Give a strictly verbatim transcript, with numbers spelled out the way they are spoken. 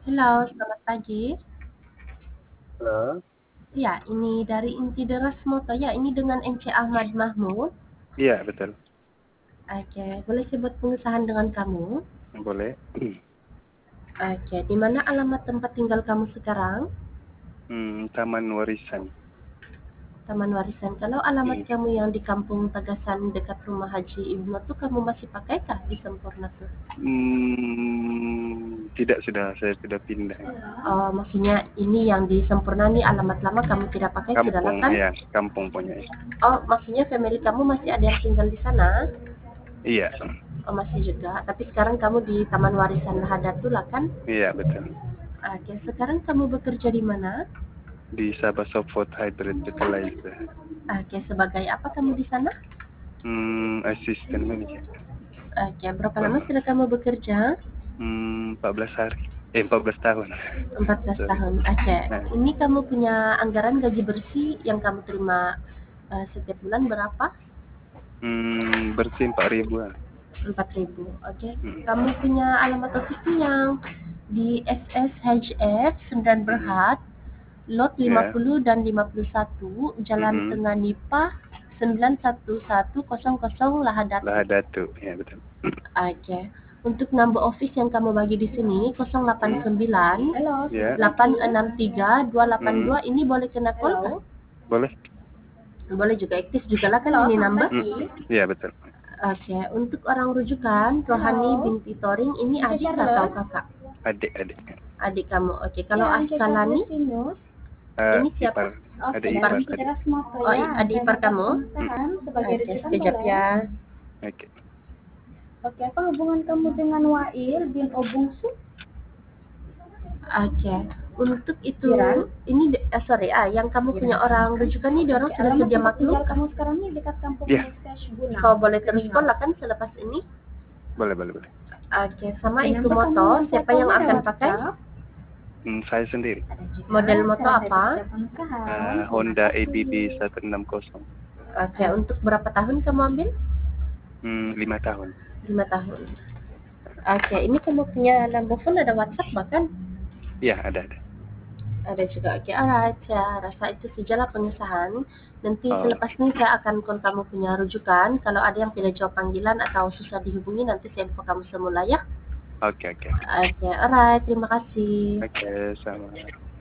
Halo, selamat pagi. Halo? Ya, ini dari Inti Deras Moto. Ya, ini dengan M C Ahmad Mahmud. Iya, betul. Oke, boleh saya buat pengesahan dengan kamu? Boleh. Oke, di mana alamat tempat tinggal kamu sekarang? Hmm, Taman Warisan. Taman Warisan. Kalau alamat Hmm, kamu yang di Kampung Tagasan dekat rumah Haji Ibnu tuh kamu masih pakaikah di Sempurna tuh? Hmm, tidak, sudah saya sudah pindah. Oh, maksudnya ini yang di Sempurna nih alamat lama kamu tidak pakai sudah lah Kampung, kan? ya, kampung punya. Ya. Oh, maksudnya family kamu masih ada yang tinggal di sana? Iya, Oh, masih juga. Tapi sekarang kamu di Taman Warisan Lahadatul lah kan? iya betul. Oke, sekarang kamu bekerja di mana? Di Sabah Sofot Hybrid Fertilizer. Oke, sebagai apa kamu di sana? Hmm, Assistant Manager. Oke, berapa lama sudah kamu bekerja? Hmm, empat belas hari. Eh, empat belas tahun. empat belas Sorry. tahun. Oke, Nah, ini kamu punya anggaran gaji bersih yang kamu terima eh, setiap bulan berapa? hmm, bersih empat ribuan. empat ribu. Oke, Hmm, kamu punya alamat ofisi yang di S S H F sembilan hmm, Berhad, lot lima ya. puluh dan lima puluh satu, Jalan Hmm, Tengah Nipah sembilan satu satu nol nol lah Lahadatul. Datu, ya betul. Oke. Untuk number office yang kamu bagi di sini nol delapan Hmm, sembilan ya. delapan enam tiga dua delapan Hmm, dua ini boleh kena call kah? boleh. Boleh juga aktif juga lah kan ini number. Hmm, ya betul. Oke, untuk orang rujukan Rohani binti Toring ini adik atau kakak? Adik-adik. Adik kamu. Oke, kalau Askalani Uh, ini siapa? ipar, ada Ipar. ipar, adik. Oh, adik ipar kamu? Hmm, Oke, sekejap ya. oke. Oke, apa hubungan kamu dengan Wail bin Obungsu? Oke, untuk itu Kiran? ini eh, sorry ah yang kamu punya orang rujukan ini dia orang sudah Alamat sedia tempat maklum tinggal kah? kamu sekarang ini dekat kampung Ya, Mustash Guna. Kau boleh terus call lah kan selepas ini. boleh, boleh, boleh. Oke, sama Dan itu apakah kamu moto membuat siapa yang fotonya akan lewat pakai? WhatsApp? Hmm, saya sendiri. Ada juga Model moto cara apa? persiapan nikahan, Uh, terima Honda A B B kasih. seratus enam puluh. Oke, untuk berapa tahun kamu ambil? Hmm, lima tahun. Lima tahun. Oke, ini kamu punya number phone ada WhatsApp bahkan? Ya, ada, ada. Ada juga. Oke, alright. Saya rasa itu sajalah pengesahan. Nanti Oh, selepas ini saya akan call kamu punya rujukan. Kalau ada yang tidak jawab panggilan atau susah dihubungi, nanti saya info kamu semula ya. oke, oke, oke. Oke, alright. Terima kasih. Oke, sama.